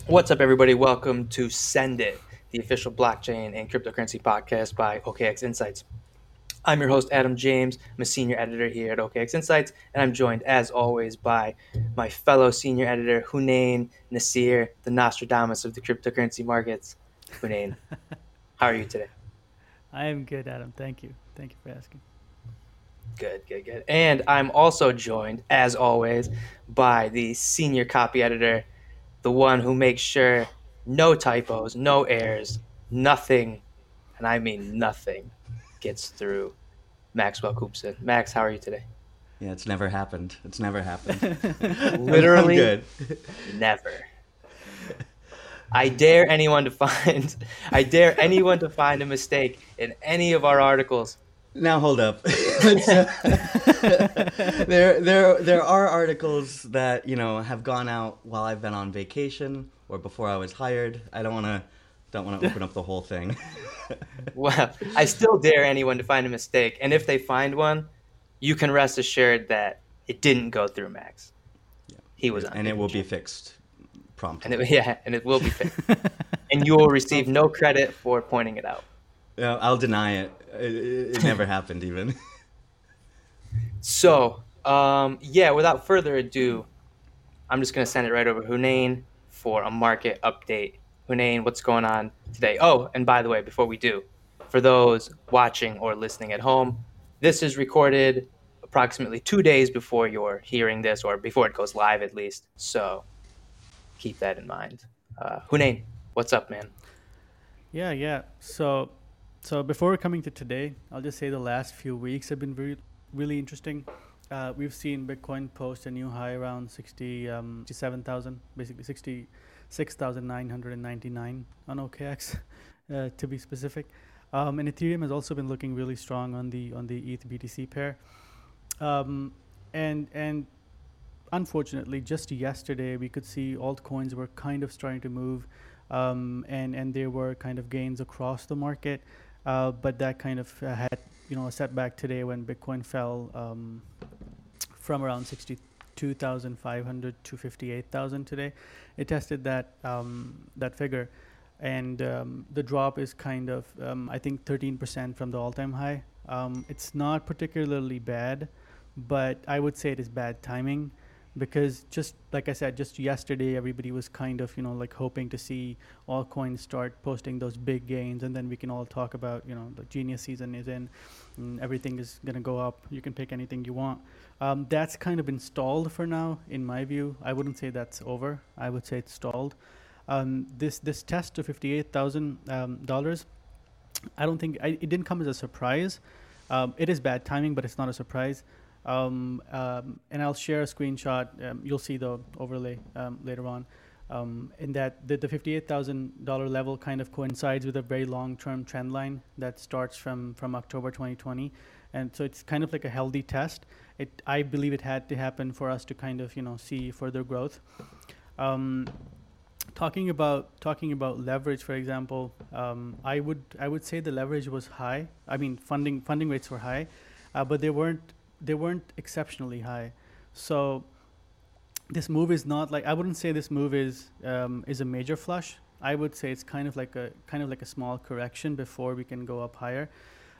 What's up, everybody? Welcome to Send It, the official blockchain and cryptocurrency podcast by OKX Insights. I'm your host, Adam James. I'm a senior editor here at OKX Insights, and I'm joined, as always, by my fellow senior editor, Hunain Nasir, the Nostradamus of the cryptocurrency markets. Hunain, how are you today? I am good, Adam. Thank you. Thank you for asking. Good. And I'm also joined, as always, by the senior copy editor, the one who makes sure no typos, no errors, nothing, and I mean nothing, gets through. Maxwell Coopson. Max, how are you today? Yeah, it's never happened. It's never happened. I'm Literally good. never. I dare anyone to find I dare anyone to find a mistake in any of our articles. Now hold up. There are articles that have gone out while I've been on vacation or before I was hired. I don't want to open up the whole thing. Well, I still dare anyone to find a mistake, and if they find one, you can rest assured that it didn't go through Max. He was on And it will be vacation. fixed And promptly. it will be fixed. And you will receive no credit for pointing it out. I'll deny it. It never happened even. So, without further ado, I'm just going to send it right over to Hunain for a market update. Hunain, what's going on today? Oh, and by the way, before we do, for those watching or listening at home, this is recorded approximately 2 days before you're hearing this, or before it goes live at least. So keep that in mind. Hunain, what's up, man? Yeah. So before coming to today, I'll just say the last few weeks have been really interesting. We've seen Bitcoin post a new high around 67,000, basically 66,999 on OKX, to be specific. And Ethereum has also been looking really strong on the ETH BTC pair. And unfortunately, just yesterday we could see altcoins were kind of starting to move, and there were kind of gains across the market, but that kind of had a setback today when Bitcoin fell from around 62,500 to 58,000 today. It tested that figure, and the drop is kind of I think 13% from the all-time high. It's not particularly bad, but I would say it is bad timing, because just like I said, just yesterday everybody was kind of like hoping to see all coins start posting those big gains, and then we can all talk about the genius season is in, and everything is gonna go up. You can pick anything you want. That's kind of installed for now, in my view. I wouldn't say that's over. I would say it's stalled. This test to $58,000, I don't think it didn't come as a surprise. It is bad timing, but it's not a surprise. And I'll share a screenshot. You'll see the overlay later on. In that the $58,000 level kind of coincides with a very long-term trend line that starts from October 2020, and so it's kind of like a healthy test. I believe it had to happen for us to kind of see further growth. Um, talking about leverage, for example, I would say the leverage was high. I mean, funding rates were high, but they weren't exceptionally high. So this move is not like, I wouldn't say this move is a major flush. I would say it's kind of like a small correction before we can go up higher.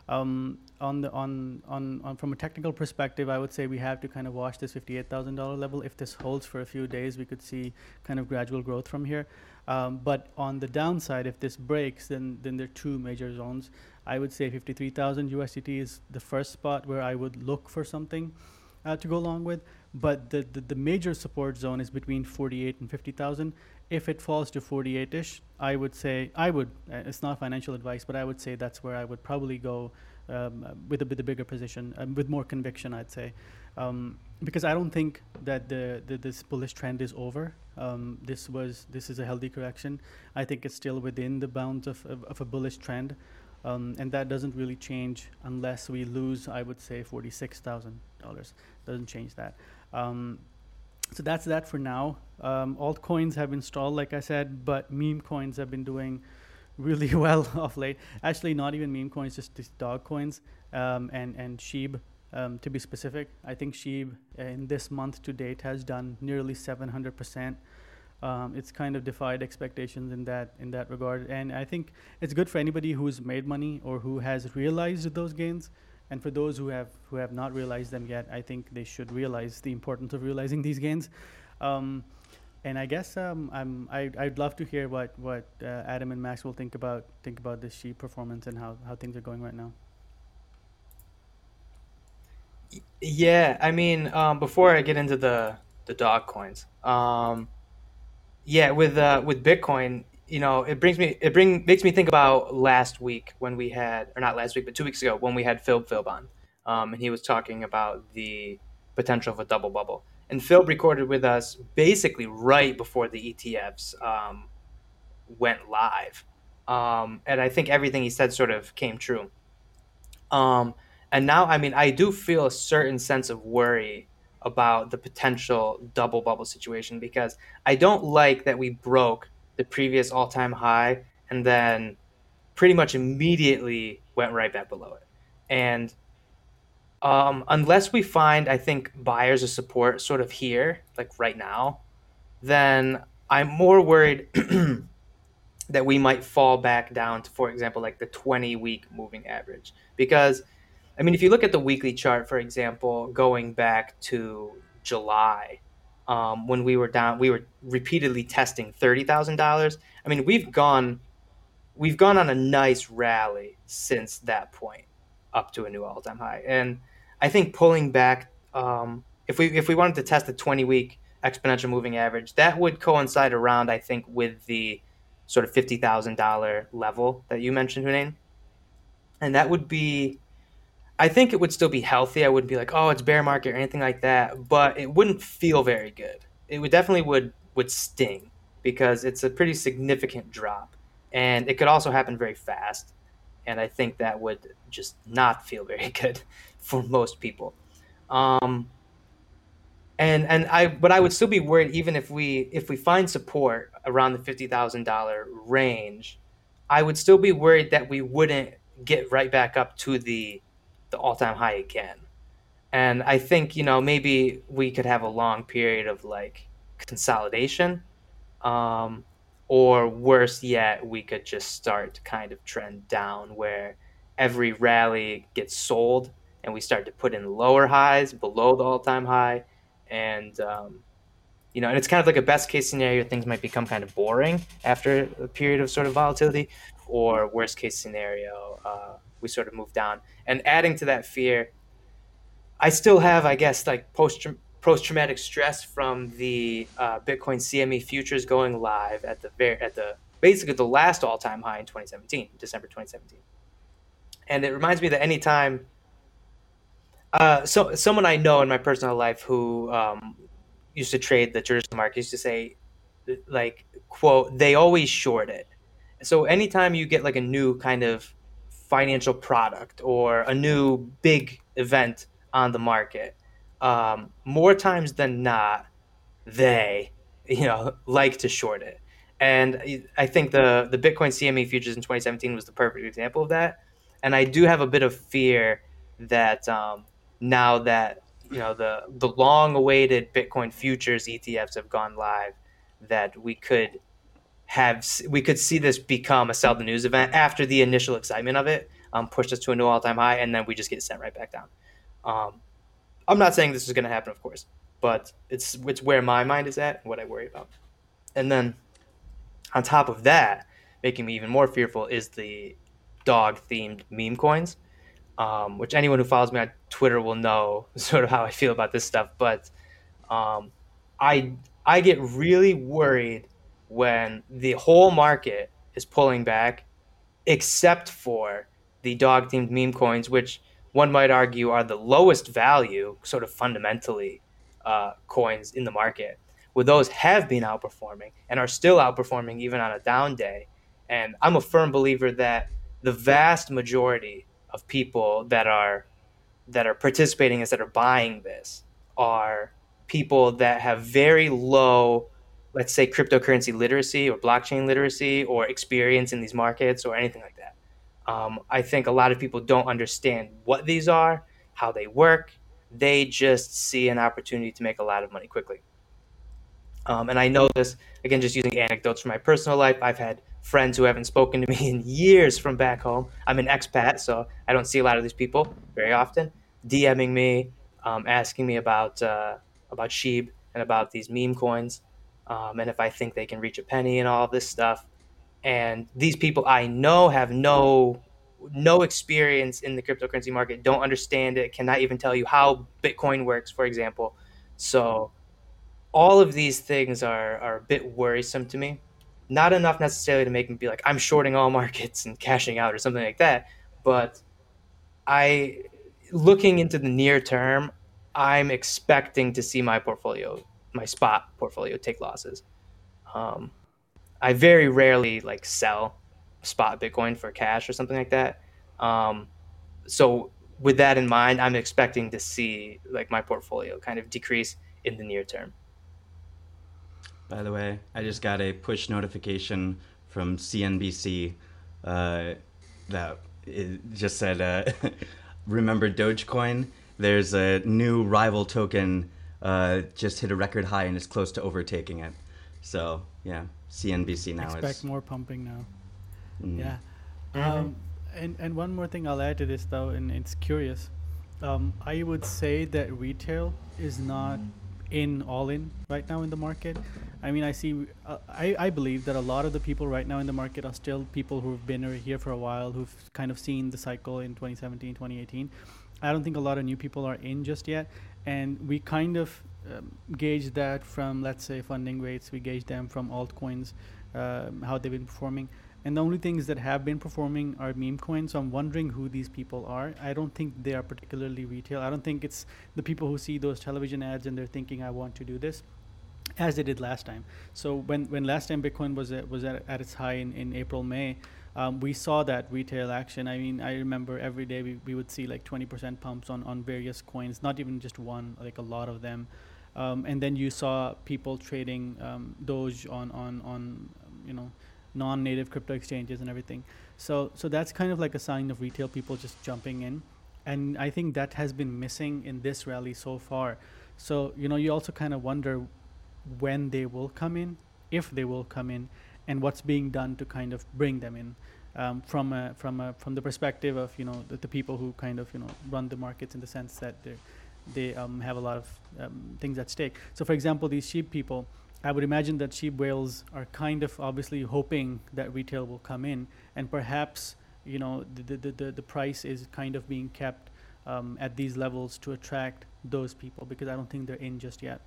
On from a technical perspective, I would say we have to kind of watch this $58,000 level. If this holds for a few days, we could see kind of gradual growth from here. But on the downside, if this breaks, then there are two major zones. I would say 53,000 USDT is the first spot where I would look for something to go along with. But the major support zone is between 48 and 50,000. If it falls to 48-ish, it's not financial advice, but I would say that's where I would probably go with a bigger position, with more conviction, I'd say. Because I don't think that this bullish trend is over. This is a healthy correction. I think it's still within the bounds of a bullish trend. And that doesn't really change unless we lose, I would say, $46,000. Doesn't change that. So that's that for now. Altcoins have been stalled, like I said, but meme coins have been doing really well of late. Actually, not even meme coins, just these dog coins, and Sheeb. To be specific, I think Sheeb in this month to date has done nearly 700%. It's kind of defied expectations in that regard, and I think it's good for anybody who's made money or who has realized those gains. And for those who have not realized them yet, I think they should realize the importance of realizing these gains. Um, and I guess I'd love to hear what Adam and Max will think about this sheep performance and how things are going right now. Yeah, I mean, before I get into the dog coins, yeah, with Bitcoin, makes me think about last week when we had, or not last week, but 2 weeks ago when we had Phil on, and he was talking about the potential of a double bubble. And Phil recorded with us basically right before the ETFs went live, and I think everything he said sort of came true. Um, and now, I mean, I do feel a certain sense of worry about the potential double bubble situation because I don't like that we broke the previous all time high and then pretty much immediately went right back below it. And unless we find, I think, buyers of support sort of here, like right now, then I'm more worried that we might fall back down to, for example, like the 20-week moving average. Because, I mean, if you look at the weekly chart, for example, going back to July, when we were down, we were repeatedly testing $30,000. I mean, we've gone on a nice rally since that point up to a new all-time high. And I think pulling back, if we wanted to test the 20-week exponential moving average, that would coincide around, I think, with the sort of $50,000 level that you mentioned, Hunain. And that would be, I think it would still be healthy. I wouldn't be like, oh, it's bear market or anything like that, but it wouldn't feel very good. It would definitely would sting because it's a pretty significant drop, and it could also happen very fast. And I think that would just not feel very good for most people. Um, but I would still be worried even if we find support around the $50,000 range. I would still be worried that we wouldn't get right back up to the all time high again. And I think, maybe we could have a long period of like consolidation. Um, or worse yet, we could just start to kind of trend down where every rally gets sold and we start to put in lower highs below the all time high. And, and it's kind of like a best case scenario, things might become kind of boring after a period of sort of volatility, or worst case scenario, we sort of move down. And adding to that fear, I still have, I guess, like post traumatic stress from the Bitcoin CME futures going live at the basically the last all time high in 2017, December 2017. And it reminds me that anytime, so someone I know in my personal life who used to trade the Jerusalem market used to say, like, quote, they always short it. So anytime you get like a new kind of financial product or a new big event on the market, more times than not, they, like to short it. And I think the Bitcoin CME futures in 2017 was the perfect example of that. And I do have a bit of fear that now that the long awaited Bitcoin futures ETFs have gone live, that we could see this become a sell the news event after the initial excitement of it pushed us to a new all time high, and then we just get sent right back down. Um, I'm not saying this is going to happen, of course, but it's where my mind is at and what I worry about. And then on top of that, making me even more fearful is the dog themed meme coins, which anyone who follows me on Twitter will know sort of how I feel about this stuff. But um, I I get really worried when the whole market is pulling back, except for the dog themed meme coins, which one might argue are the lowest value, sort of fundamentally, coins in the market. Well, those have been outperforming and are still outperforming even on a down day. And I'm a firm believer that the vast majority of people that are participating as that are buying this are people that have very low, let's say, cryptocurrency literacy or blockchain literacy or experience in these markets or anything like that. I think a lot of people don't understand what these are, how they work. They just see an opportunity to make a lot of money quickly. And I know this, again, just using anecdotes from my personal life. I've had friends who haven't spoken to me in years from back home. I'm an expat, so I don't see a lot of these people very often, DMing me, asking me about Sheeb and about these meme coins, and if I think they can reach a penny and all of this stuff. And these people I know have no experience in the cryptocurrency market, don't understand it, cannot even tell you how Bitcoin works, for example. So all of these things are a bit worrisome to me. Not enough necessarily to make me be like, I'm shorting all markets and cashing out or something like that. But I, looking into the near term, I'm expecting to see my portfolio, my spot portfolio, take losses. Um, I very rarely like sell spot Bitcoin for cash or something like that. Um, so with that in mind, I'm expecting to see like my portfolio kind of decrease in the near term. By the way, I just got a push notification from CNBC uh, that it just said, "Remember Dogecoin? There's a new rival token just hit a record high and is close to overtaking it." So yeah, CNBC now Expect is. more pumping now. Mm. Yeah. Mm-hmm. And one more thing I'll add to this though, and it's curious. I would say that retail is not in all in right now in the market. I mean, I believe that a lot of the people right now in the market are still people who've been here for a while, who've kind of seen the cycle in 2017, 2018. I don't think a lot of new people are in just yet. And we kind of gauge that from, let's say, funding rates. We gauge them from altcoins, how they've been performing. And the only things that have been performing are meme coins. So I'm wondering who these people are. I don't think they are particularly retail. I don't think it's the people who see those television ads and they're thinking, I want to do this, as they did last time. So when last time Bitcoin at its high in April, May, we saw that retail action. I mean, I remember every day we would see like 20% pumps on various coins, not even just one, like a lot of them. And then you saw people trading Doge on you know, non-native crypto exchanges and everything. So that's kind of like a sign of retail people just jumping in, and I think that has been missing in this rally so far. So you also kind of wonder when they will come in, if they will come in, and what's being done to kind of bring them in, from the perspective of the people who kind of run the markets, in the sense that they have a lot of things at stake. So, for example, these sheep people, I would imagine that sheep whales are kind of obviously hoping that retail will come in, and perhaps the price is kind of being kept at these levels to attract those people, because I don't think they're in just yet.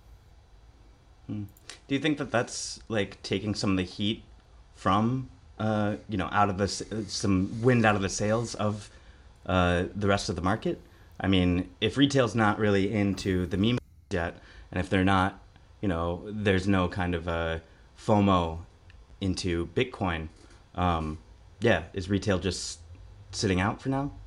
Mm. Do you think that that's like taking some of the heat from out of some wind out of the sails of the rest of the market? I mean, if retail's not really into the meme yet, and if they're not, there's no kind of FOMO into Bitcoin. Yeah, is retail just sitting out for now?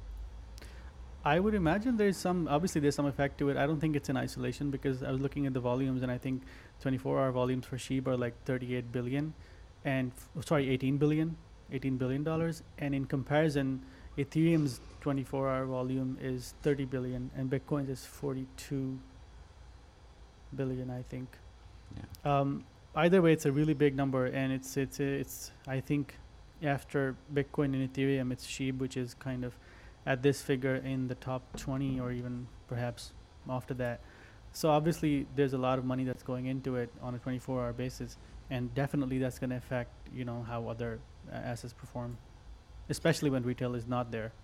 I would imagine there's some effect to it. I don't think it's in isolation, because I was looking at the volumes, and I think 24-hour volumes for SHIB are like 38 billion, and sorry, 18 billion, $18 billion, and in comparison, Ethereum's 24-hour volume is 30 billion, and Bitcoin's is 42 billion, I think. Yeah. Either way, it's a really big number, and it's I think after Bitcoin and Ethereum, it's SHIB, which is kind of at this figure in the top 20, or even perhaps after that. So obviously there's a lot of money that's going into it on a 24-hour basis, and definitely that's going to affect how other assets perform, especially when retail is not there.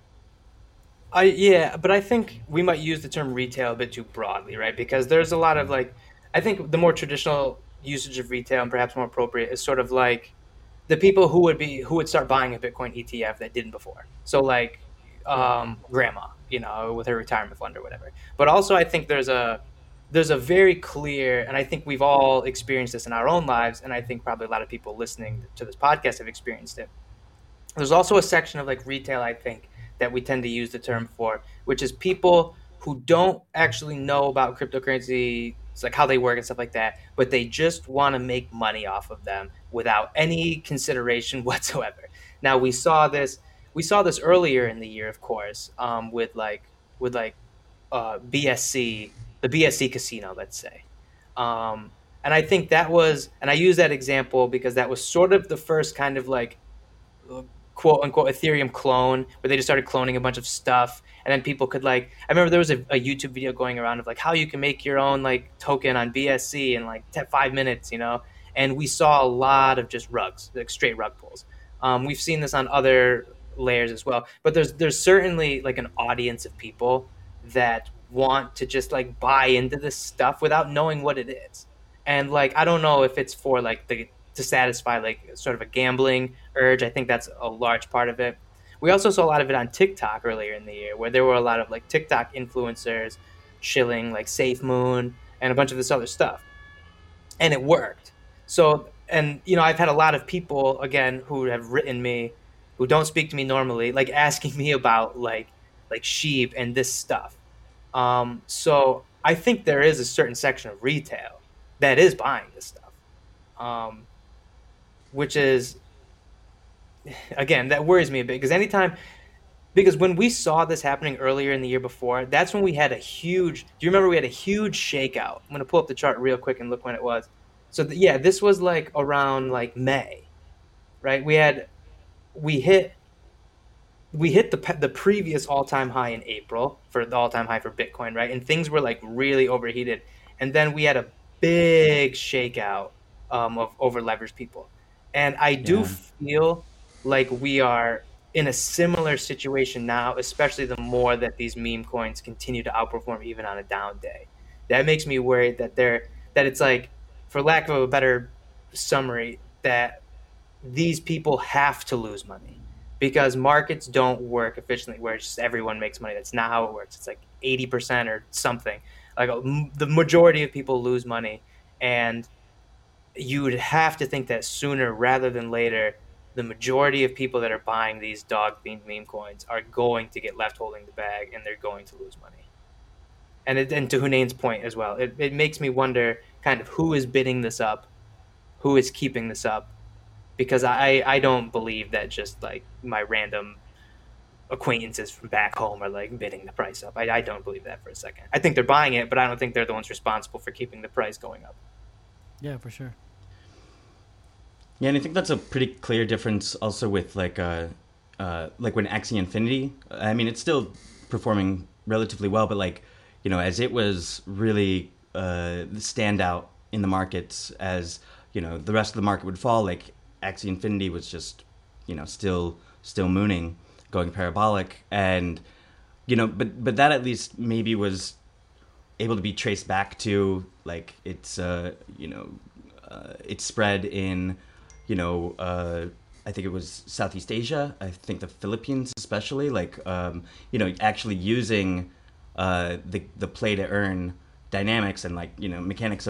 Yeah, but I think we might use the term retail a bit too broadly, right? Because there's a lot of like, I think the more traditional usage of retail, and perhaps more appropriate, is sort of like the people who would start buying a Bitcoin ETF that didn't before. So like grandma, with her retirement fund or whatever. But also I think there's a very clear, and I think we've all experienced this in our own lives, and I think probably a lot of people listening to this podcast have experienced it. There's also a section of like retail, I think, that we tend to use the term for, which is people who don't actually know about cryptocurrency, it's like how they work and stuff like that, but they just want to make money off of them without any consideration whatsoever. Now we saw this earlier in the year, of course, with BSC, the BSC casino, let's say. And I think that was, and I use that example because that was sort of the first kind of like quote unquote Ethereum clone where they just started cloning a bunch of stuff. And then people could like, I remember there was a YouTube video going around of like how you can make your own like token on BSC in like 5 minutes, you know? And we saw a lot of just rugs, like straight rug pulls. We've seen this on other layers as well, but there's certainly like an audience of people that want to just like buy into this stuff without knowing what it is. And like I don't know if it's for like the to satisfy like sort of a gambling urge. I think that's a large part of it. We also saw a lot of it on TikTok earlier in the year, where there were a lot of like TikTok influencers shilling like Safe Moon and a bunch of this other stuff, and it worked. So, and you know, I've had a lot of people again who have written me, who don't speak to me normally, like asking me about like sheep and this stuff. So I think there is a certain section of retail that is buying this stuff, um, which is again that worries me a bit because anytime because when we saw this happening earlier in the year before, that's when we had a huge. Do you remember we had a huge shakeout? I'm gonna pull up the chart real quick and look when it was. So yeah, this was like around like May, right? We hit the previous all time high in April for the all time high for Bitcoin, right? And things were like really overheated, and then we had a big shakeout of over leveraged people, and I do Yeah. feel like we are in a similar situation now, especially the more that these meme coins continue to outperform even on a down day. That makes me worried that it's like, for lack of a better summary, that these people have to lose money because markets don't work efficiently where just everyone makes money. That's not how it works. It's like 80% or something. Like the majority of people lose money, and you would have to think that sooner rather than later, the majority of people that are buying these dog themed meme coins are going to get left holding the bag and they're going to lose money. And to Hunain's point as well, it makes me wonder kind of who is bidding this up, who is keeping this up, because I don't believe that just like my random acquaintances from back home are like bidding the price up. I don't believe that for a second. I think they're buying it, but I don't think they're the ones responsible for keeping the price going up. Yeah, for sure. Yeah, and I think that's a pretty clear difference also with like when Axie Infinity. I mean, it's still performing relatively well, but like, you know, as it was really the standout in the markets, as you know, the rest of the market would fall. Like Axie Infinity was just, you know, still mooning, going parabolic, and you know, but that at least maybe was able to be traced back to like its you know its spread in you know I think it was Southeast Asia. I think the Philippines especially, like you know, actually using the play to earn dynamics and like you know mechanics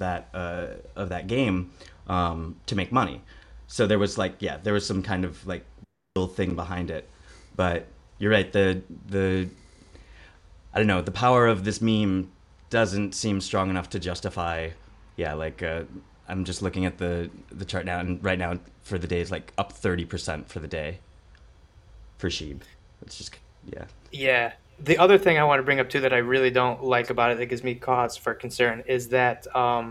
of that game to make money. So there was like yeah, there was some kind of like real thing behind it. But you're right. The I don't know, the power of this meme doesn't seem strong enough to justify. Yeah, like I'm just looking at the chart now, and right now for the day is like up 30% for the day for Sheeb. It's just yeah. Yeah. The other thing I want to bring up too that I really don't like about it that gives me cause for concern is that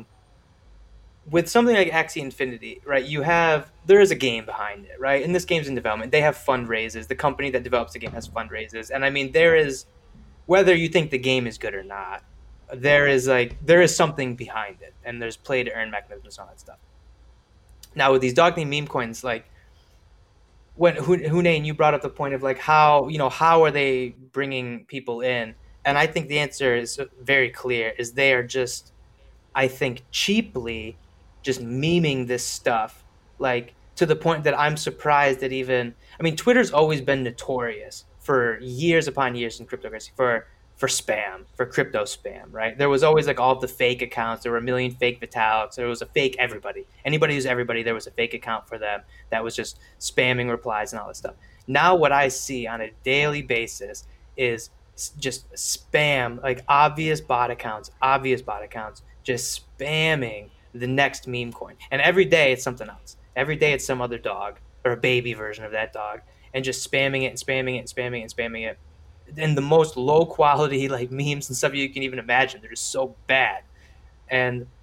with something like Axie Infinity, right? There is a game behind it, right? And this game's in development. They have fundraisers. The company that develops the game has fundraisers, and I mean there is whether you think the game is good or not, there is something behind it, and there's play to earn mechanisms and all that stuff. Now with these dog name meme coins, like when Hunain, you brought up the point of like how are they bringing people in, and I think the answer is very clear: is they are just I think cheaply just memeing this stuff, like to the point that I'm surprised that even I mean Twitter's always been notorious for years upon years in cryptocurrency for spam, for crypto spam, right? There was always like all of the fake accounts. There were a million fake Vitalics. There was a fake everybody. Anybody who's everybody, there was a fake account for them that was just spamming replies and all this stuff. Now what I see on a daily basis is just spam, like obvious bot accounts, just spamming the next meme coin. And every day it's something else. Every day it's some other dog or a baby version of that dog, and just spamming it and spamming it and spamming it and spamming it. And the most low quality like memes and stuff you can even imagine. They're just so bad. And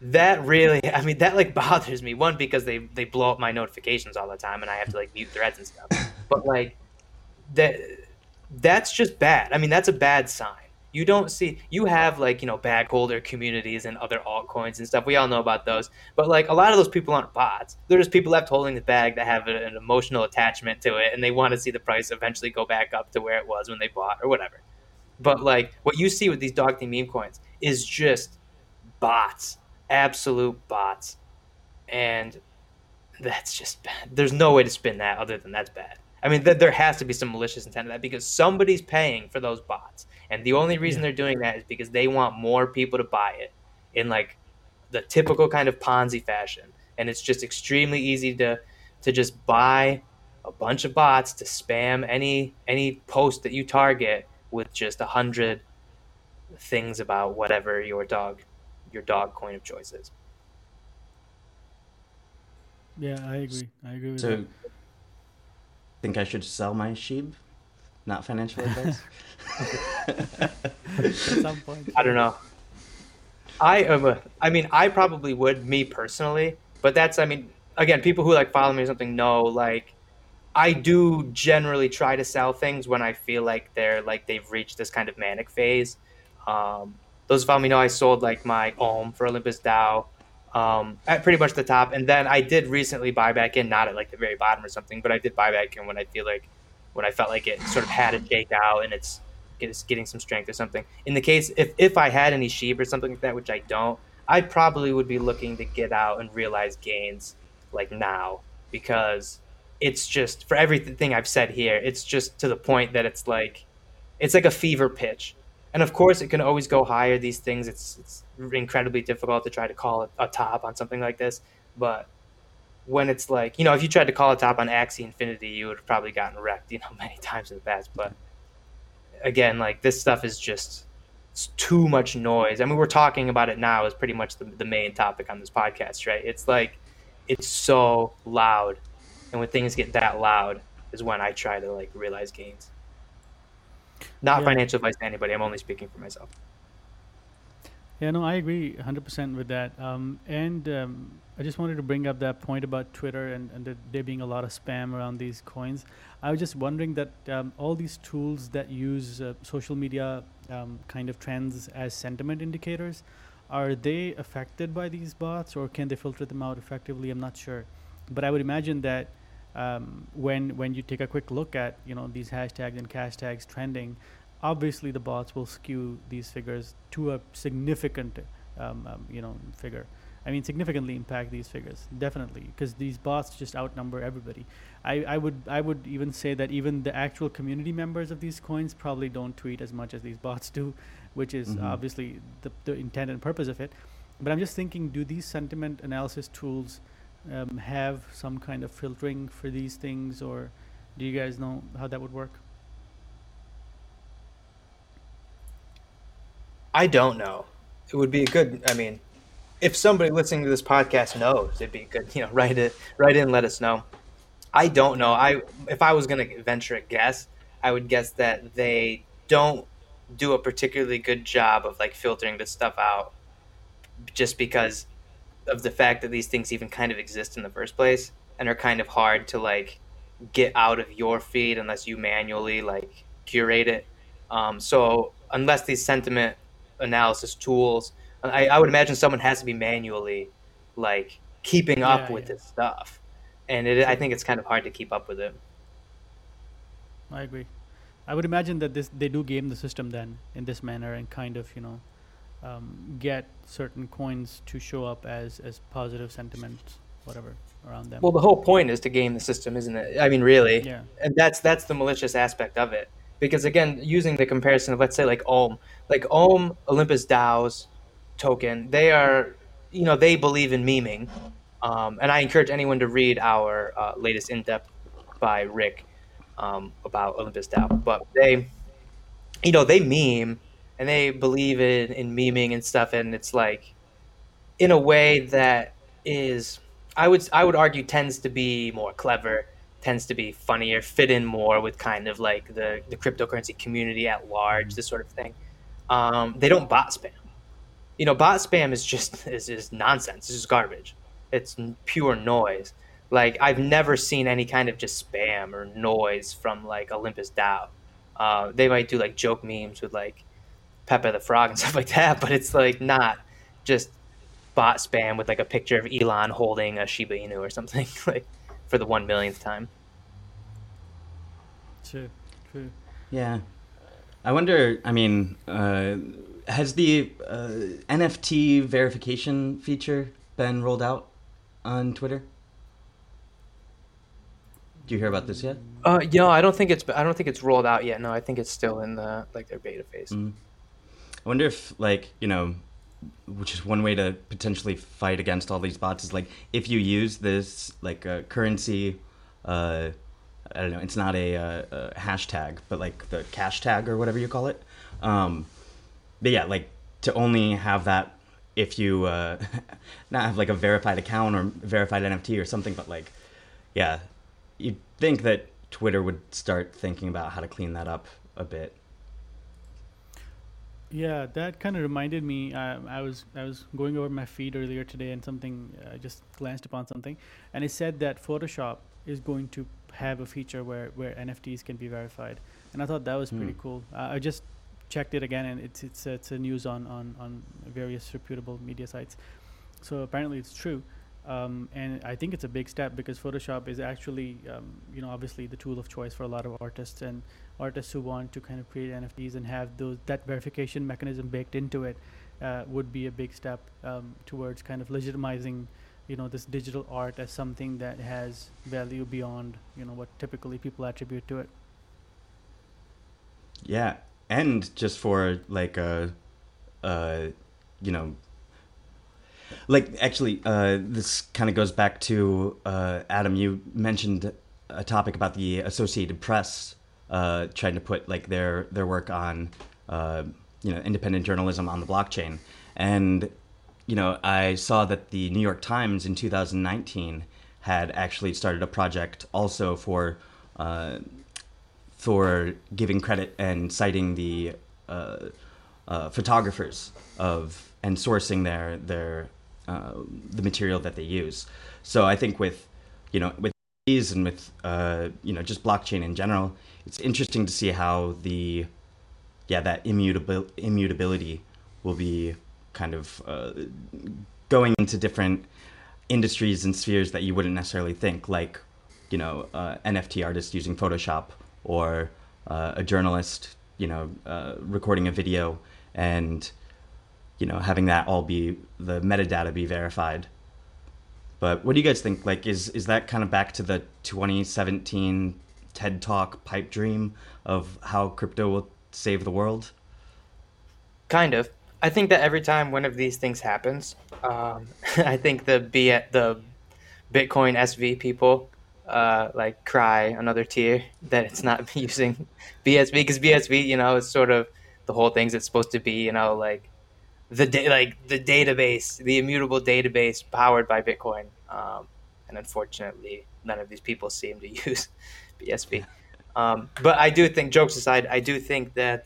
that really, I mean, that like bothers me. One, because they blow up my notifications all the time, and I have to like mute threads and stuff. But like that, that's just bad. I mean, that's a bad sign. You don't see, you have like, bag holder communities and other altcoins and stuff. We all know about those. But like a lot of those people aren't bots. They're just people left holding the bag that have an emotional attachment to it, and they want to see the price eventually go back up to where it was when they bought or whatever. But like what you see with these dog thing meme coins is just bots, absolute bots. And that's just bad. There's no way to spin that other than that's bad. I mean, there has to be some malicious intent to that because somebody's paying for those bots, and the only reason Yeah. they're doing that is because they want more people to buy it in like the typical kind of Ponzi fashion. And it's just extremely easy to just buy a bunch of bots to spam any post that you target with just 100 things about whatever your dog coin of choice is. Yeah, I agree with that. So, think I should sell my sheep? Not financial advice. At some point. I don't know. I mean, I probably would, me personally, but that's, I mean, again, people who like follow me or something know, like, I do generally try to sell things when I feel like they've reached this kind of manic phase. Those who follow me know I sold like my Ohm for Olympus DAO at pretty much the top, and then I did recently buy back in, not at like the very bottom or something, but I did buy back in when I felt like it sort of had a shake out and it's getting some strength or something. In the case if I had any sheep or something like that, which I don't, I probably would be looking to get out and realize gains like now, because it's just, for everything I've said here, it's just to the point that it's like a fever pitch. And of course, it can always go higher. These things, it's incredibly difficult to try to call a top on something like this. But when it's like, if you tried to call a top on Axie Infinity, you would have probably gotten wrecked, many times in the past. But again, like this stuff is just, it's too much noise. I mean, we're talking about it now as pretty much the main topic on this podcast, right? It's like, it's so loud. And when things get that loud is when I try to like realize gains. Not Yeah. financial advice to anybody. I'm only speaking for myself. Yeah, no, I agree 100% with that. And I just wanted to bring up that point about Twitter and there being a lot of spam around these coins. I was just wondering that all these tools that use social media kind of trends as sentiment indicators, are they affected by these bots or can they filter them out effectively? I'm not sure. But I would imagine that when you take a quick look at these hashtags and cash tags trending, obviously the bots will skew these figures to a significant figure. I mean, significantly impact these figures, definitely, because these bots just outnumber everybody. I would even say that even the actual community members of these coins probably don't tweet as much as these bots do, which is obviously the intent and purpose of it. But I'm just thinking, do these sentiment analysis tools have some kind of filtering for these things, or do you guys know how that would work? I don't know. It would be a good, I mean, if somebody listening to this podcast knows, it'd be good, write in, let us know. I don't know. If I was going to venture a guess, I would guess that they don't do a particularly good job of like filtering this stuff out, just because of the fact that these things even kind of exist in the first place and are kind of hard to like get out of your feed unless you manually like curate it. So unless these sentiment analysis tools, I would imagine someone has to be manually like keeping up Yeah, with yeah, this stuff, and I true. think it's kind of hard to keep up with it. I agree. I would imagine that this they do game the system then in this manner and kind of get certain coins to show up as positive sentiments, whatever around them. Well, the whole point is to game the system, isn't it? I mean, really, Yeah, and that's the malicious aspect of it. Because again, using the comparison of, let's say, like Ohm, Olympus DAO's token, they are, they believe in memeing, and I encourage anyone to read our latest in depth by Rick about Olympus DAO. But they meme and they believe in memeing and stuff, and it's like in a way that is, I would argue, tends to be more clever, tends to be funnier, fit in more with kind of like the cryptocurrency community at large, this sort of thing. They don't bot spam. bot spam is just nonsense. It's just garbage. It's pure noise. Like I've never seen any kind of just spam or noise from like Olympus DAO. They might do like joke memes with like Pepe the Frog and stuff like that, but it's like not just bot spam with like a picture of Elon holding a Shiba Inu or something like for the 1 millionth time. True. Yeah. I wonder, I mean, has the NFT verification feature been rolled out on Twitter? Do you hear about this yet? I don't think it's rolled out yet. No, I think it's still in the like their beta phase. I wonder if, like, which is one way to potentially fight against all these bots is like if you use this like currency, I don't know, it's not a hashtag, but like the cash tag or whatever you call it. But yeah, like to only have that if you not have like a verified account or verified NFT or something, but like, yeah, you'd think that Twitter would start thinking about how to clean that up a bit. Yeah, that kind of reminded me. I was going over my feed earlier today, and something I just glanced upon something, and it said that Photoshop is going to have a feature where NFTs can be verified, and I thought that was pretty cool. I just checked it again, and it's a news on various reputable media sites. So apparently it's true. And I think it's a big step because Photoshop is actually, obviously the tool of choice for a lot of artists and artists who want to kind of create NFTs and have that verification mechanism baked into it would be a big step towards kind of legitimizing, this digital art as something that has value beyond, what typically people attribute to it. Yeah, and just for like like actually, this kind of goes back to Adam. You mentioned a topic about the Associated Press trying to put like their work on independent journalism on the blockchain, and I saw that the New York Times in 2019 had actually started a project also for giving credit and citing the photographers and sourcing their the material that they use. So I think with these and with just blockchain in general, it's interesting to see how that immutability will be kind of going into different industries and spheres that you wouldn't necessarily think, like NFT artists using Photoshop or a journalist recording a video and having that all be the metadata be verified. But what do you guys think? Like, is that kind of back to the 2017 TED Talk pipe dream of how crypto will save the world? Kind of. I think that every time one of these things happens, I think the Bitcoin SV people like cry another tear that it's not using BSV, because BSV, is sort of the whole things it's supposed to be, like the database, the immutable database powered by Bitcoin. And unfortunately, none of these people seem to use BSV. But I do think, jokes aside, I do think that,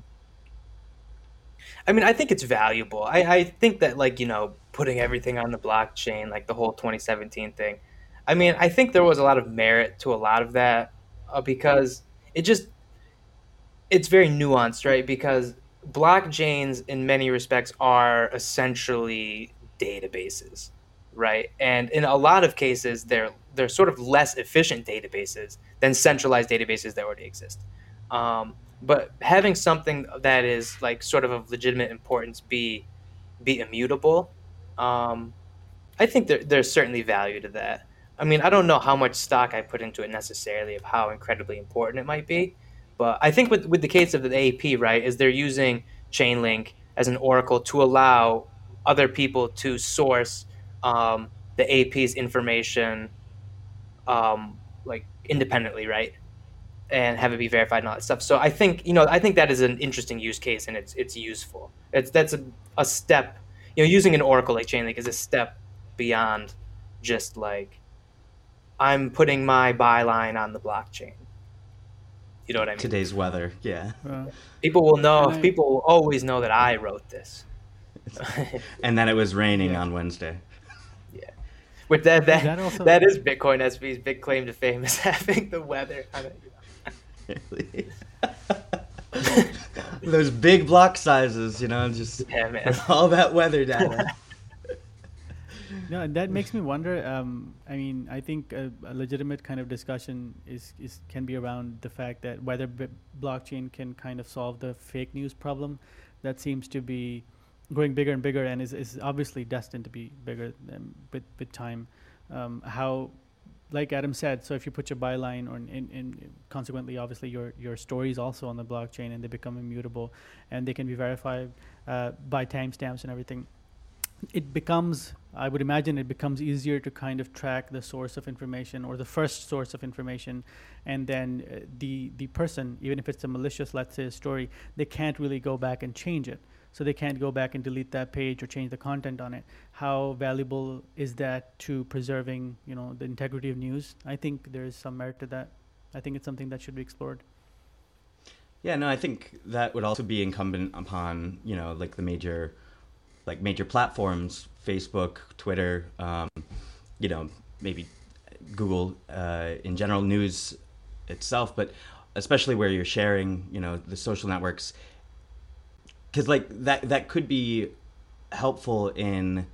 I think it's valuable. I think that, putting everything on the blockchain, like the whole 2017 thing, I think there was a lot of merit to a lot of that because it's very nuanced, right? Because blockchains in many respects are essentially databases, right? And in a lot of cases, they're sort of less efficient databases than centralized databases that already exist. But having something that is like sort of legitimate importance be immutable, I think there's certainly value to that. I don't know how much stock I put into it necessarily of how incredibly important it might be, but I think with the case of the AP, right, is they're using Chainlink as an oracle to allow other people to source the AP's information independently, right, and have it be verified and all that stuff. So I think that is an interesting use case, and it's useful. That's a step. Using an oracle like Chainlink is a step beyond just like I'm putting my byline on the blockchain. You know what I mean? Today's weather, yeah. People will know. People will always know that I wrote this. And then it was raining Yeah. on Wednesday. Yeah. With that, Is that that also? that is Bitcoin SV's big claim to fame is having the weather on it. Those big block sizes, just Yeah, man. with all that weather data. No, and that makes me wonder. I mean, I think a legitimate kind of discussion is can be around the fact that whether blockchain can kind of solve the fake news problem that seems to be growing bigger and bigger and is obviously destined to be bigger with time. How, like Adam said, so if you put your byline or in consequently, obviously your stories also on the blockchain and they become immutable and they can be verified by timestamps and everything, it becomes, I would imagine it becomes easier to kind of track the source of information or the first source of information, and then the person, even if it's a malicious, let's say, a story, they can't really go back and change it. So they can't go back and delete that page or change the content on it. How valuable is that to preserving, the integrity of news? I think there is some merit to that. I think it's something that should be explored. Yeah, no, I think that would also be incumbent upon, like the major platforms, Facebook, Twitter, maybe Google, in general, news itself, but especially where you're sharing, the social networks, because like that could be helpful in,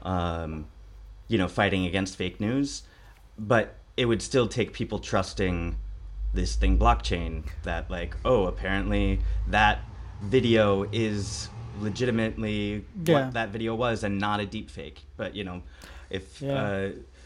fighting against fake news, but it would still take people trusting this thing blockchain that like, oh, apparently that video is legitimately Yeah. what that video was and not a deep fake. But if Yeah.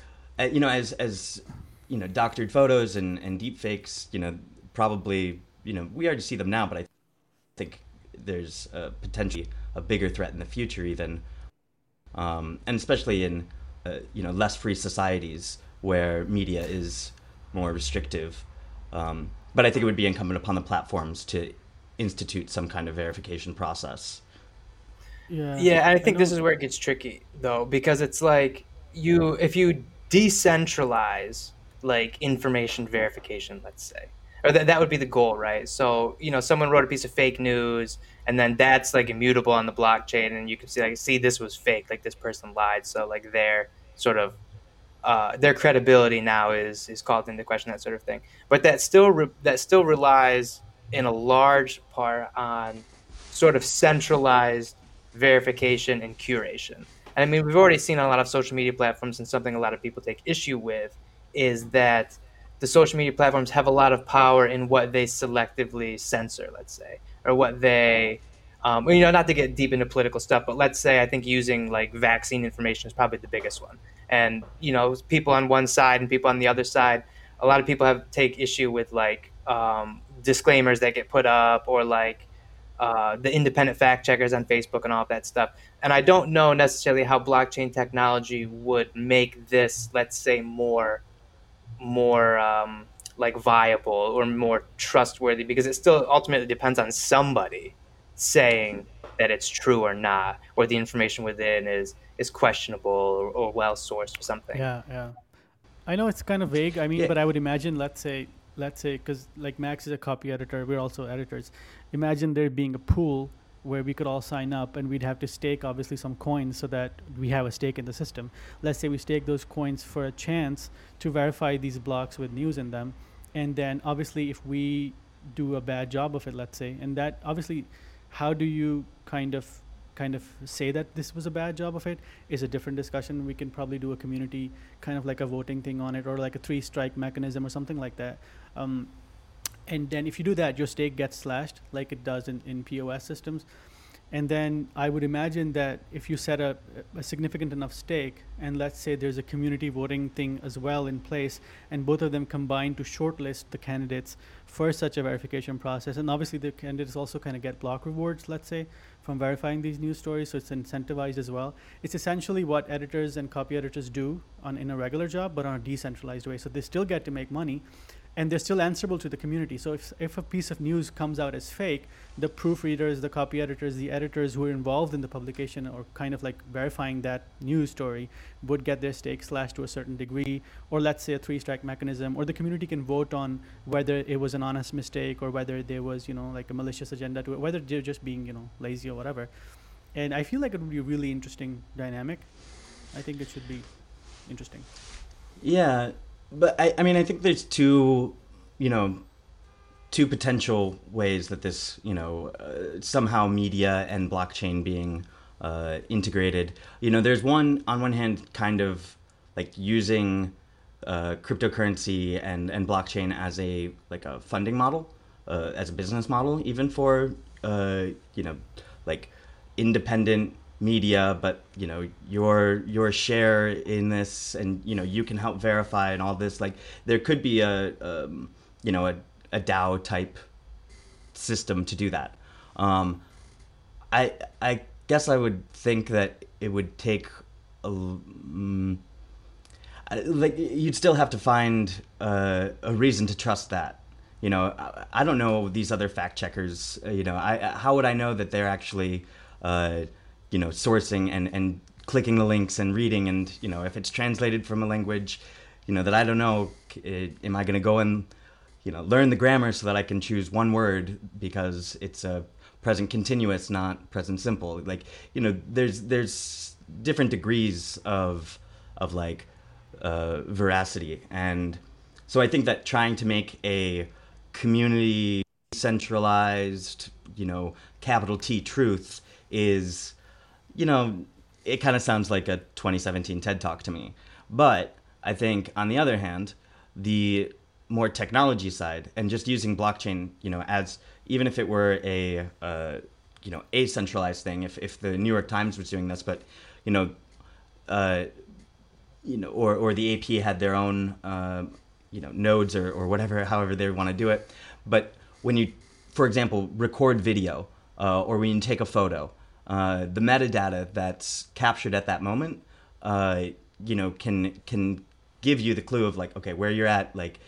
as doctored photos and deep fakes, probably we already see them now, but I think there's potentially a bigger threat in the future even, and especially in less free societies where media is more restrictive. But I think it would be incumbent upon the platforms to institute some kind of verification process. Yeah. Yeah, and I I think this know. is where it gets tricky though, because it's like if you decentralize like information verification, let's say, or that would be the goal, right? So, someone wrote a piece of fake news and then that's like immutable on the blockchain and you can see like, see, this was fake, like this person lied. So like their sort of their credibility now is called into question, that sort of thing. But that still relies in a large part on sort of centralized verification and curation. And I mean, we've already seen on a lot of social media platforms, and something a lot of people take issue with is that the social media platforms have a lot of power in what they selectively censor, let's say, or what they not to get deep into political stuff, but let's say I think using like vaccine information is probably the biggest one. And people on one side and people on the other side, a lot of people take issue with like disclaimers that get put up, or like the independent fact checkers on Facebook and all of that stuff. And I don't know necessarily how blockchain technology would make this, let's say, more like viable or more trustworthy, because it still ultimately depends on somebody saying that it's true or not, or the information within is questionable or well sourced or something. Yeah. Yeah. I know it's kind of vague. I mean, Yeah, but I would imagine, let's say, because like Max is a copy editor, we're also editors. Imagine there being a pool where we could all sign up, and we'd have to stake obviously some coins so that we have a stake in the system. Let's say we stake those coins for a chance to verify these blocks with news in them, and then obviously if we do a bad job of it, let's say, and that obviously, how do you kind of say that this was a bad job of it is a different discussion. We can probably do a community kind of like a voting thing on it, or like a three strike mechanism or something like that. um, and then if you do that, your stake gets slashed like it does in POS systems. And then I would imagine that if you set a significant enough stake, and let's say there's a community voting thing as well in place, and both of them combine to shortlist the candidates for such a verification process, and obviously the candidates also kind of get block rewards, let's say, from verifying these news stories, so it's incentivized as well. It's essentially what editors and copy editors do in a regular job, but on a decentralized way. So they still get to make money, and they're still answerable to the community. So if a piece of news comes out as fake, the proofreaders, the copy editors, the editors who are involved in the publication or kind of like verifying that news story would get their stake slashed to a certain degree, or let's say a three-strike mechanism, or the community can vote on whether it was an honest mistake or whether there was, like a malicious agenda to it, whether they're just being, lazy or whatever. And I feel like it would be a really interesting dynamic. I think it should be interesting. Yeah, but I mean, I think there's you know, two potential ways that this, somehow media and blockchain being integrated. There's one on one hand, kind of like using cryptocurrency and blockchain as a funding model, as a business model, even for like independent media, but your share in this, and you can help verify and all this. Like there could be a DAO type system to do that. I guess I would think that it would take like you'd still have to find a reason to trust that. I don't know these other fact checkers. How would I know that they're actually sourcing and clicking the links and reading, and if it's translated from a language that I don't know, am I going to go and learn the grammar so that I can choose one word because it's a present continuous, not present simple? Like there's different degrees of like veracity, and so I think that trying to make a community centralized, capital T truth is, it kind of sounds like a 2017 TED Talk to me. But I think on the other hand, the more technology side and just using blockchain, as even if it were a a centralized thing, if the New York Times was doing this, but or the AP had their own nodes or whatever, however they want to do it. But when you, for example, record video or when you take a photo, the metadata that's captured at that moment, can give you the clue of like, okay, where you're at, like,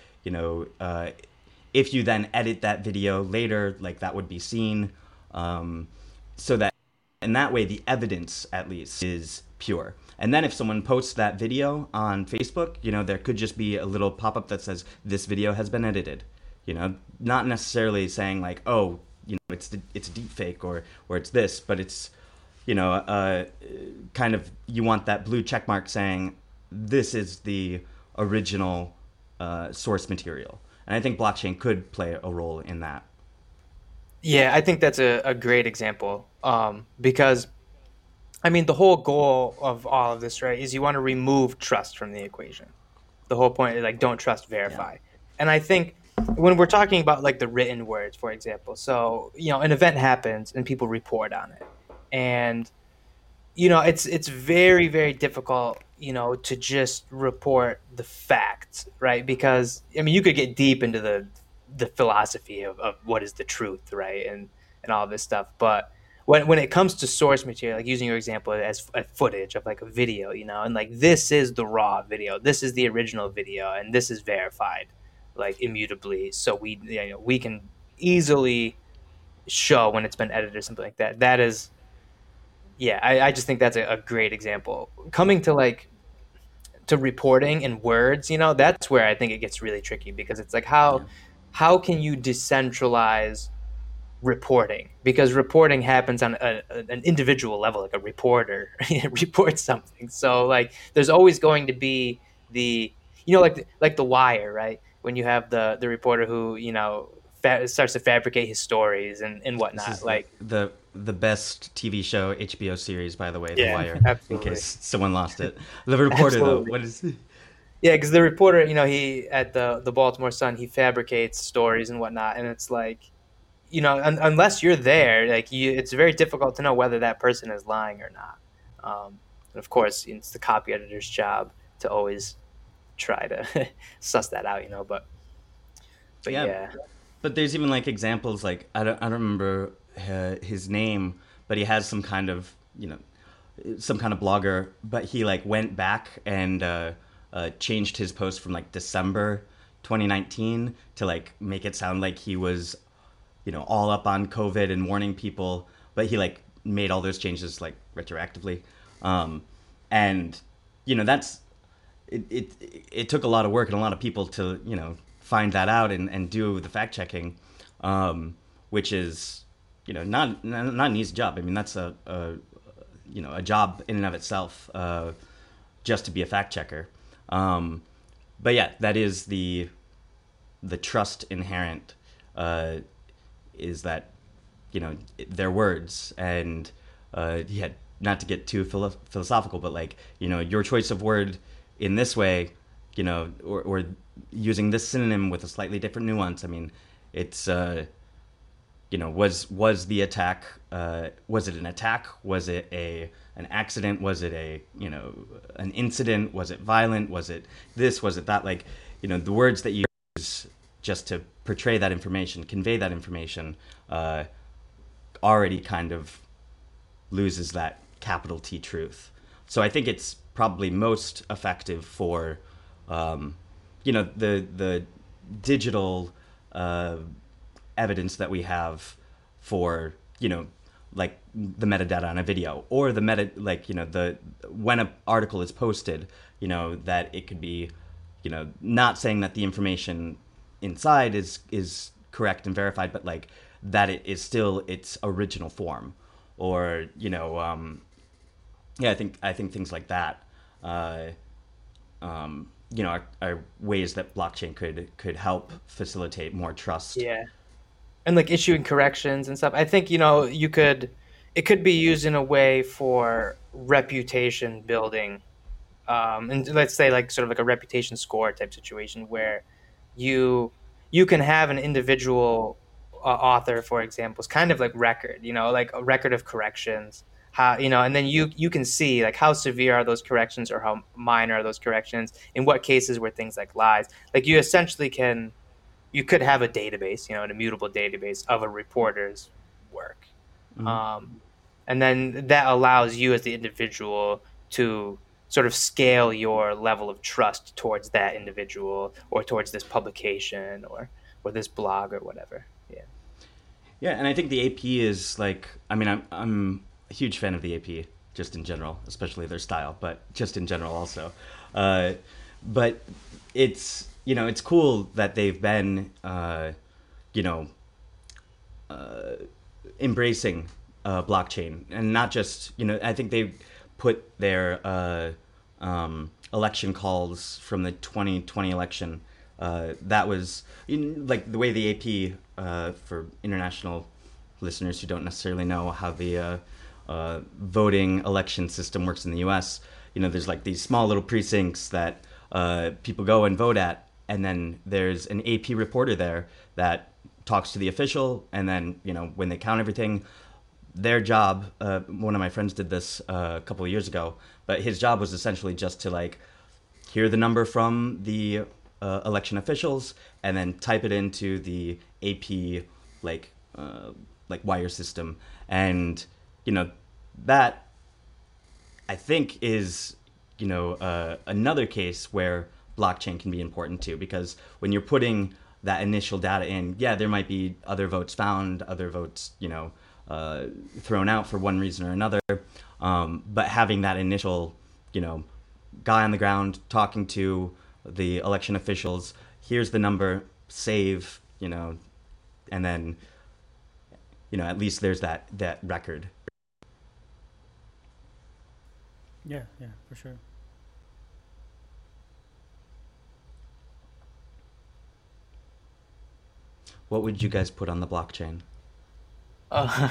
if you then edit that video later, like that would be seen, so that in that way the evidence at least is pure. And then if someone posts that video on Facebook, there could just be a little pop-up that says this video has been edited, not necessarily saying like, oh, it's a deep fake or it's this, but it's kind of, you want that blue check mark saying this is the original source material. And I think blockchain could play a role in that. Yeah, I think that's a great example, because, I mean, the whole goal of all of this, right, is you want to remove trust from the equation. The whole point is like, don't trust, verify. Yeah. And I think when we're talking about like the written words, for example, so, an event happens and people report on it. And, it's very, very difficult, to just report the facts, right? Because, I mean, you could get deep into the philosophy of what is the truth, right? And all this stuff. But when it comes to source material, like using your example as a footage of like a video, and like this is the raw video, this is the original video, and this is verified like immutably. So we can easily show when it's been edited or something like that. That is, yeah, I just think that's a great example. Coming to reporting in words, that's where I think it gets really tricky, because it's like how can you decentralize reporting? Because reporting happens on an individual level, like a reporter reports something. So like there's always going to be the like the Wire, right? When you have the reporter who starts to fabricate his stories and whatnot. This is like the best TV show, HBO series, by the way, The Wire. Absolutely. In case someone lost it. The reporter though, what is? Yeah, because the reporter, he at the Baltimore Sun, he fabricates stories and whatnot, and it's like, unless you're there, like it's very difficult to know whether that person is lying or not. And of course, it's the copy editor's job to always try to suss that out, but yeah. But there's even like examples, like I don't remember his name, but he has some kind of blogger, but he like went back and changed his post from like December 2019 to like make it sound like he was all up on COVID and warning people, but he like made all those changes like retroactively, and that's it took a lot of work and a lot of people to find that out and do the fact checking, which is not an easy job. I mean, that's a a job in and of itself, just to be a fact checker. But yeah, that is the trust inherent, is that their words, and yeah, not to get too philosophical, but like your choice of word in this way, or using this synonym with a slightly different nuance. I mean, it's was the attack, was it an attack, was it an accident, was it an incident, was it violent, was it this, was it that, like the words that you use just to portray that information, convey that information, already kind of loses that capital T truth. So I think it's probably most effective for the digital evidence that we have for like the metadata on a video, or the the when an article is posted, that it could be not saying that the information inside is correct and verified, but like that it is still its original form, or yeah, I think things like that are ways that blockchain could help facilitate more trust. Yeah. And like issuing corrections and stuff. I think it could be used in a way for reputation building, and let's say like sort of like a reputation score type situation where you you can have an individual author, for example, is kind of like record, like a record of corrections. How and then you can see like how severe are those corrections or how minor are those corrections. In what cases were things like lies? Like you essentially you could have a database, an immutable database of a reporter's work. And then that allows you as the individual to sort of scale your level of trust towards that individual or towards this publication or this blog or whatever. Yeah. Yeah, and I think the AP is like, I mean, I'm a huge fan of the AP just in general, especially their style, but just in general also. But it's cool that they've been embracing blockchain, and not just I think they've put their election calls from the 2020 election. That was like the way the AP, for international listeners who don't necessarily know how the voting election system works in the U.S. There's like these small little precincts that people go and vote at, and then there's an AP reporter there that talks to the official, and then when they count everything, their job, one of my friends did this a couple of years ago, but his job was essentially just to like hear the number from the election officials and then type it into the AP like wire system. And that I think is another case where blockchain can be important too, because when you're putting that initial data in, yeah, there might be other votes found, other votes thrown out for one reason or another, but having that initial guy on the ground talking to the election officials, here's the number, save, and then at least there's that record. Yeah, for sure. What would you guys put on the blockchain? Uh,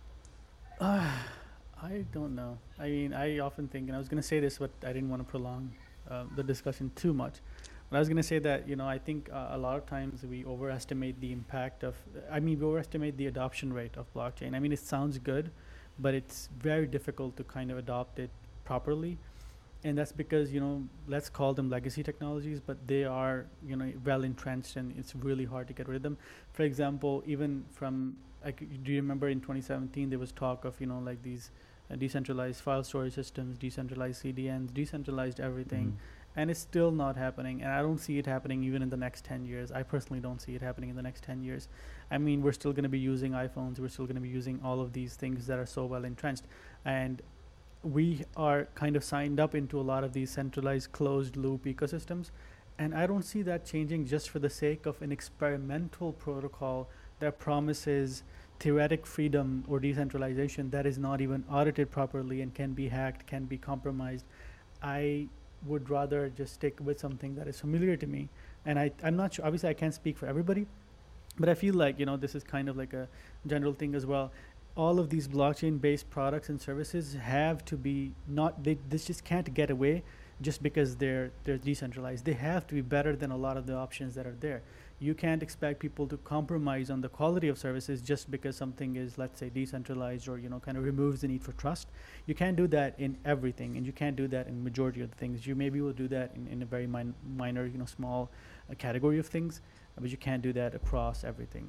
I don't know. I mean, I often think, and I was going to say this, but I didn't want to prolong the discussion too much. But I was going to say that, I think a lot of times we overestimate the impact we overestimate the adoption rate of blockchain. I mean, it sounds good, but it's very difficult to kind of adopt it properly. And that's because, let's call them legacy technologies, but they are, well entrenched, and it's really hard to get rid of them. For example, even from, like, do you remember in 2017, there was talk of, like these decentralized file storage systems, decentralized CDNs, decentralized everything. Mm-hmm. And it's still not happening. And I don't see it happening even in the next 10 years. I personally don't see it happening in the next 10 years. I mean, we're still going to be using iPhones. We're still going to be using all of these things that are so well entrenched. And we are kind of signed up into a lot of these centralized closed loop ecosystems. And I don't see that changing just for the sake of an experimental protocol that promises theoretic freedom or decentralization that is not even audited properly and can be hacked, can be compromised, I would rather just stick with something that is familiar to me. And I'm not sure, obviously, I can't speak for everybody, but I feel like, this is kind of like a general thing as well. All of these blockchain based products and services have to be not, this just can't get away just because they're decentralized. They have to be better than a lot of the options that are there. You can't expect people to compromise on the quality of services just because something is, let's say, decentralized, or kind of removes the need for trust. You can't do that in everything, and you can't do that in majority of the things. You maybe will do that in a very minor, small category of things, but you can't do that across everything.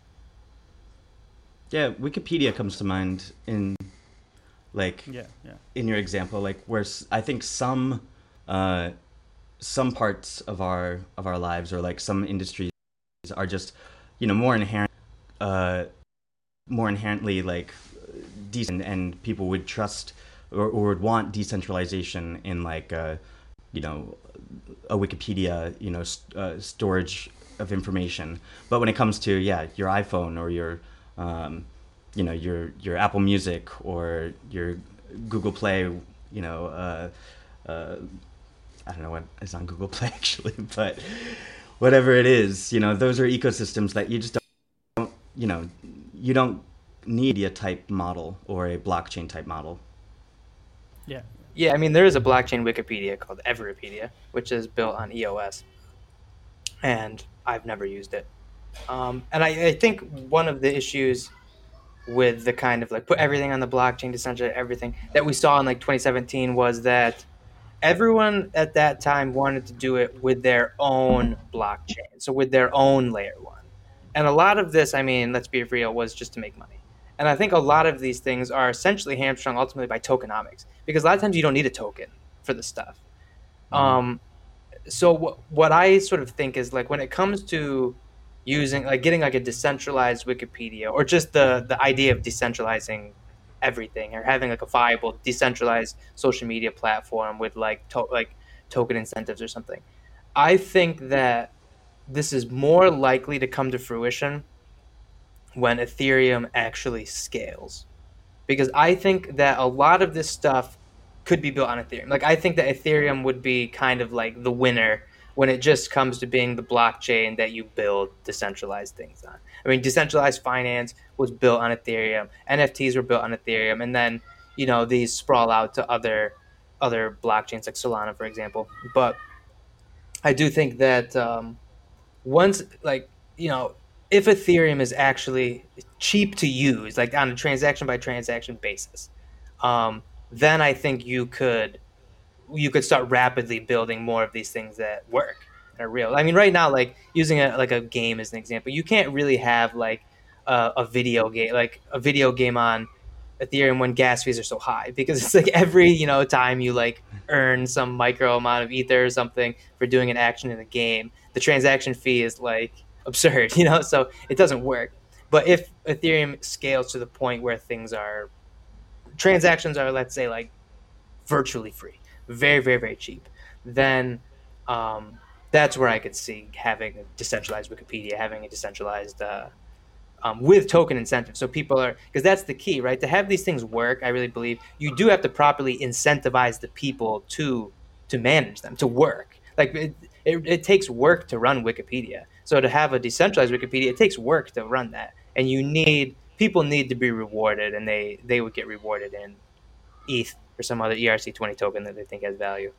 Yeah, Wikipedia comes to mind in like Yeah. in your example, like where I think some parts of our lives, or like some industries, are just uh, more inherently like decent, and people would trust or would want decentralization in like you know a Wikipedia storage of information. But when it comes to your iPhone, or your your Apple Music, or your Google Play, I don't know what is on Google Play actually, but whatever it is, those are ecosystems that you just don't, you don't need a type model or a blockchain type model. Yeah. Yeah, I mean, there is a blockchain Wikipedia called Everpedia, which is built on EOS, and I've never used it. And I think one of the issues with the kind of like put everything on the blockchain, decentralize everything, that we saw in like 2017 was that everyone at that time wanted to do it with their own blockchain, so with their own layer one. And a lot of this, I mean, let's be real, was just to make money. And I think a lot of these things are essentially hamstrung ultimately by tokenomics, because a lot of times you don't need a token for this stuff. So what I sort of think is, like, when it comes to using, like, getting like a decentralized Wikipedia, or just the idea of decentralizing everything, or having like a viable decentralized social media platform with like token incentives or something, I think that this is more likely to come to fruition when Ethereum actually scales, because I think that a lot of this stuff could be built on Ethereum. Like, I think that Ethereum would be kind of like the winner when it just comes to being the blockchain that you build decentralized things on. I mean, decentralized finance was built on Ethereum, NFTs were built on Ethereum, and then these sprawl out to other blockchains like Solana, for example. But I do think that once, like, if Ethereum is actually cheap to use, like on a transaction by transaction basis, then I think you could start rapidly building more of these things that work and are real. I mean, right now, like, using a game as an example, you can't really have like a video game on Ethereum when gas fees are so high, because it's like every time you like earn some micro amount of ether or something for doing an action in a game, the transaction fee is like absurd, so it doesn't work. But if Ethereum scales to the point where transactions are, let's say, like virtually free, very, very, very cheap, then that's where I could see having a decentralized Wikipedia, having a decentralized with token incentives. So people are, because that's the key, right? To have these things work, I really believe you do have to properly incentivize the people to manage them, to work. Like, it takes work to run Wikipedia. So to have a decentralized Wikipedia, it takes work to run that, and people need to be rewarded, and they would get rewarded in ETH or some other ERC20 token that they think has value.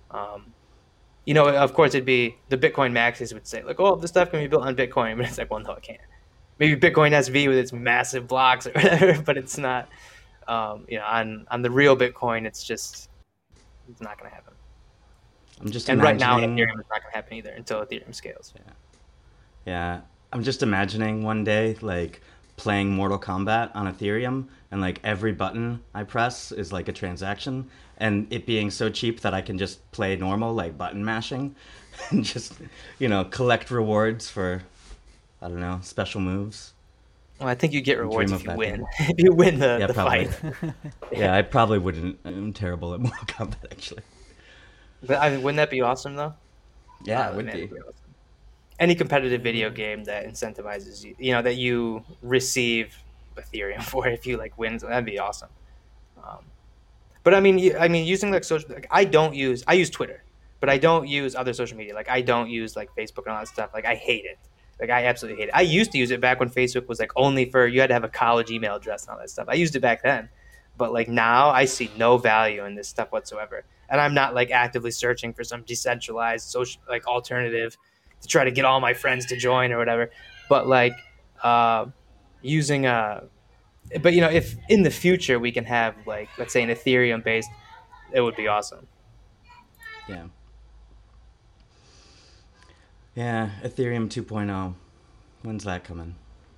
Of course, it'd be the Bitcoin maxis would say, like, oh, this stuff can be built on Bitcoin, but it's like, well, no, it can't. Maybe Bitcoin SV with its massive blocks or whatever, but it's not. On the real Bitcoin, it's not going to happen. I'm just and right now, imagining. Ethereum is not going to happen either until Ethereum scales. Yeah, I'm just imagining one day like playing Mortal Kombat on Ethereum, and like every button I press is like a transaction, and it being so cheap that I can just play normal, like button mashing, and just collect rewards for, I don't know, special moves. Well, I think you get rewards Dream if of you that win. day. If you win Yeah, the probably. fight. Yeah, I probably wouldn't. I'm terrible at Mortal Kombat, actually. But I mean, wouldn't that be awesome, though? Yeah, it would Wouldn't be. that awesome? Any competitive video game that incentivizes you, that you receive Ethereum for it if you like wins. That'd be awesome. But I mean, using like social, like I use Twitter, but I don't use other social media. Like I don't use like Facebook and all that stuff. Like I hate it. Like I absolutely hate it. I used to use it back when Facebook was like only for you had to have a college email address and all that stuff. I used it back then, but like now I see no value in this stuff whatsoever. And I'm not like actively searching for some decentralized social like alternative to try to get all my friends to join or whatever. But like using but if in the future we can have like let's say an Ethereum based, it would be awesome. Yeah. Yeah, Ethereum 2.0. When's that coming?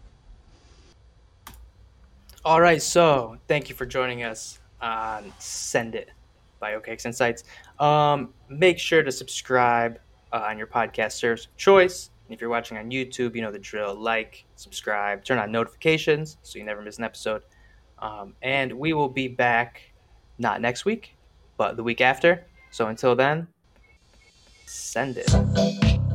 All right, so thank you for joining us on Send It by OKX Insights. Make sure to subscribe on your podcast service of choice. And if you're watching on YouTube, you know the drill. Like, subscribe, turn on notifications so you never miss an episode. And we will be back not next week, but the week after. So until then, send it.